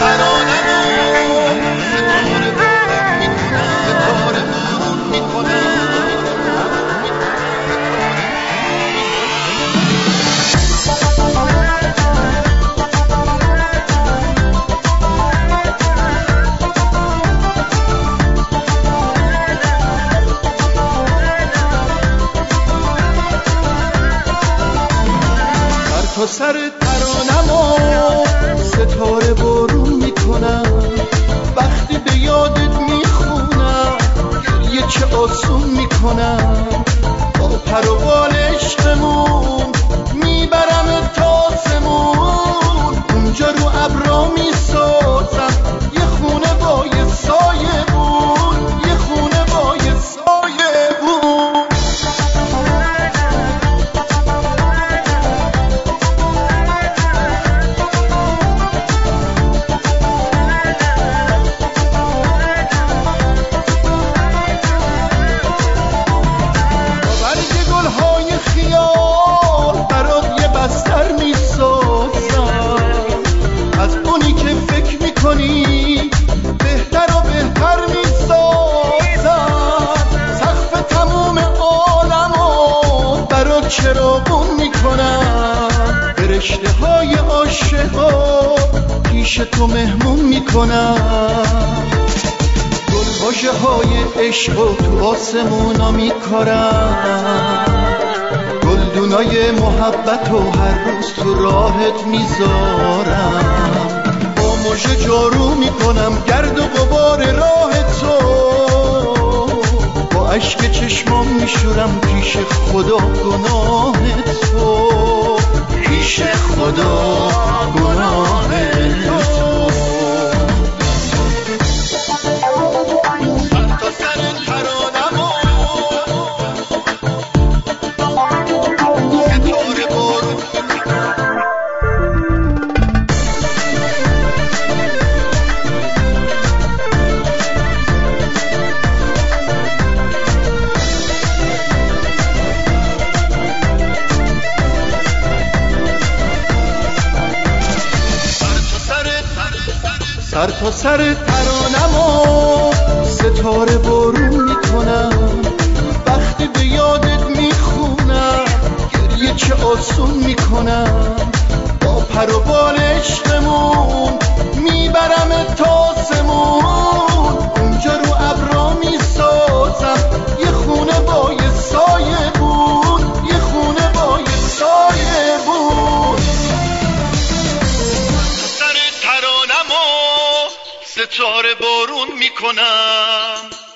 تا سر ترانمو ستاره بارون میکنم، وقتی به یادت میخونم گریه چه آسون میکنم. با پر و بال عشقمون میبرم تا آسمون، اونجا رو ابرا میسازم یه خونه با یه سایه بون، یه خونه با یه سایه بون. بهتر و بهتر میسازم، سقف تموم عالمو برات چراغون میکنم، به رشته های عاشقا پیش تو مهمون میکنم. گلباژه های عشقو تو آسمونا میکارم، گلدونای محبتو هر روز تو راهت میذارم. مژه جارو میکنم گرد و غبار راه تو، با اشک چشمام میشورم پیش خدا گناه تو، پیش خدا گناه تو. تا سر ترانمو ستاره بارون سر تا سر ترانمو ستاره بارون میکنم، وقتی به یادت میخونم گریه چه آسون میکنم. با پر و بال عشقمون میبرم تا آسمون، اونجا رو ابرا میسازم یه خونه با یه سایه بون، یه خونه با یه سایه بون. ستاره بارون میکنم.